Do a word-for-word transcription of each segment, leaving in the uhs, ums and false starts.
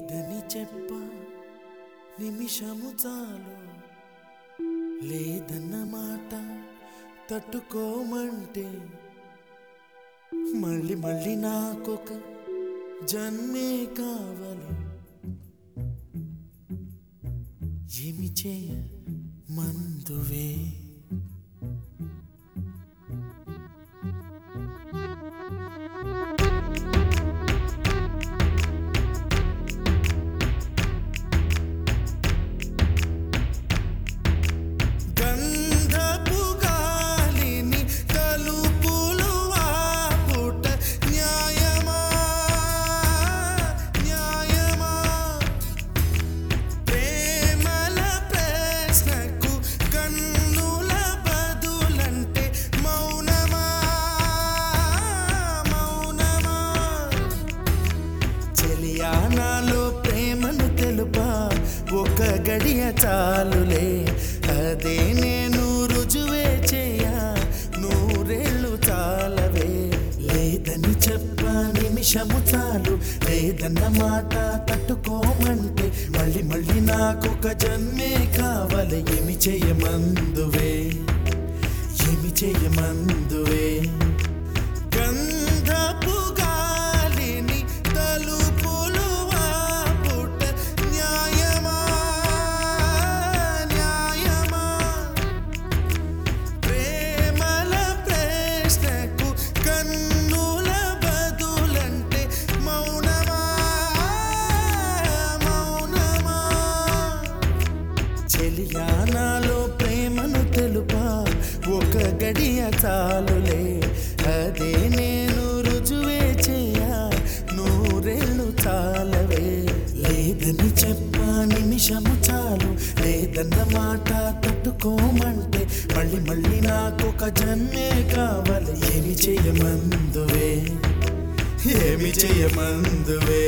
లేదని చెప్ప నిమిషము చాలు, లేదన్న మాట తట్టుకోమంటే మళ్ళీ మళ్ళీ నాకొక జన్మే కావాలి. ఏమి చేయ మందువే నాలో ప్రేమను తెలుపా ఒక గడియ చాలులే, అదే నేను రుజువే చేయ నూరేళ్ళు చాలవే. లేదని చెప్ప నిమిషము చాలు, లేదన్న మాట తట్టుకోమంటే మళ్ళీ మళ్ళీ నాకొక జన్మే కావాలి. ఏమి చేయమందువే ఏమి చేయమందువే గంధపు గాలిని తలుపులు ఆపుట న్యాయమా న్యాయమా, ప్రేమల ప్రశ్నకు కన్నుల బదులంటే మౌనమా మౌనమా. చెలియా నాలో ప్రేమను తెలుపా ఒక గడియ చాలులే, అదే నేను రుజువే చేయ నూరేళ్ళు చాలవే. లేదని చెప్ప నిమిషము చాలు, లేదన్న మాట తట్టుకోమంటే మళ్ళీ మళ్ళీ నాకొక జన్మే కావాలి. ఏమి చేయమందువే ఏమి చేయమందువే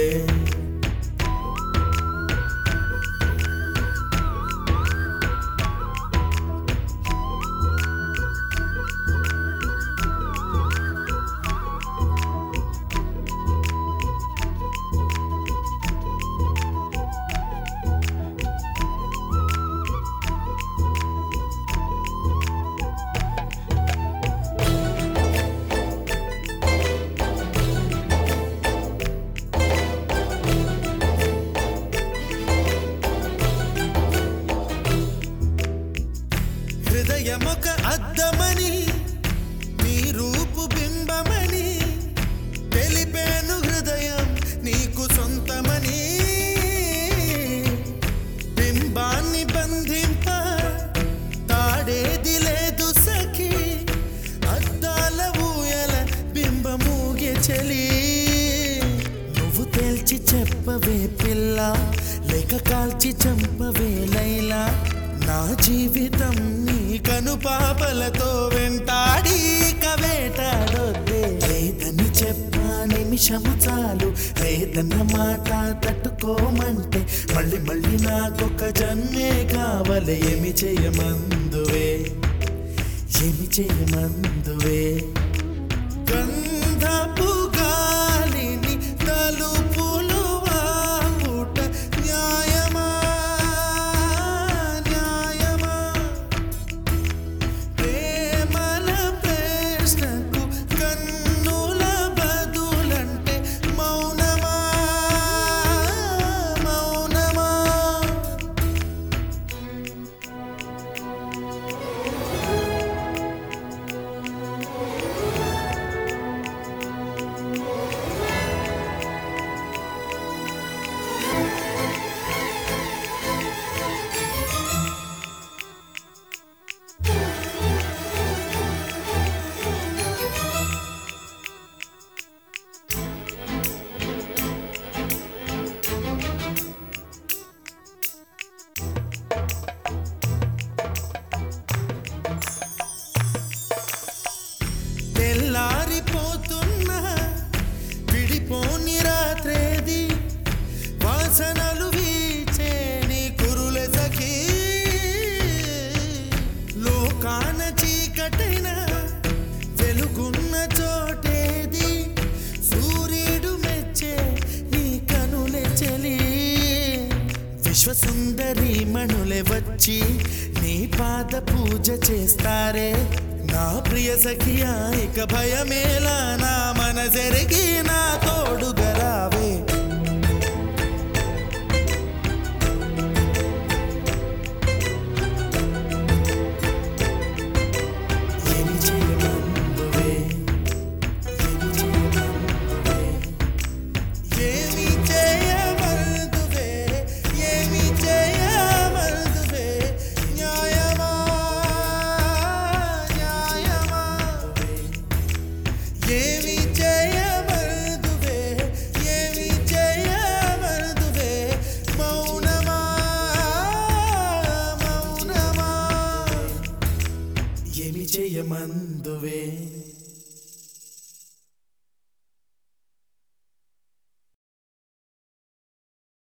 హృదయమొక అద్దమని నీ రూపు బింబమని తెలిపేను, హృదయం నీకు సొంతమని. బింబాన్ని బంధింప తాడేది లేదు సఖి, అద్దాల ఊయల బింబమూగే చలి. నువ్వు తేల్చి చెప్పవే పిల్ల, లేక కాల్చి చంపవే లైలా. నా జీవితం నీ కనుపాపలతో వెంటాడి కవేటాడొద్దే. లేదని చెప్ప నిమిషము చాలు, లేదన్న మాట తట్టుకోమంటే మళ్ళీ మళ్ళీ నాకొక జన్మే కావాలి. ఏమి చేయమందువే ఏమి చేయమందువే గంధపు గాలిని తలుపులు ఆపుట న్యాయమా న్యాయమా, ప్రేమల ప్రశ్నకు కన్నుల బదులంటే మౌనమా మౌనమా. సుందరి మణులే వచ్చి నీ పాద పూజ చేస్తారే నా ప్రియ సఖియా ఇక భయమేలా నా మనసెరిగి నాతో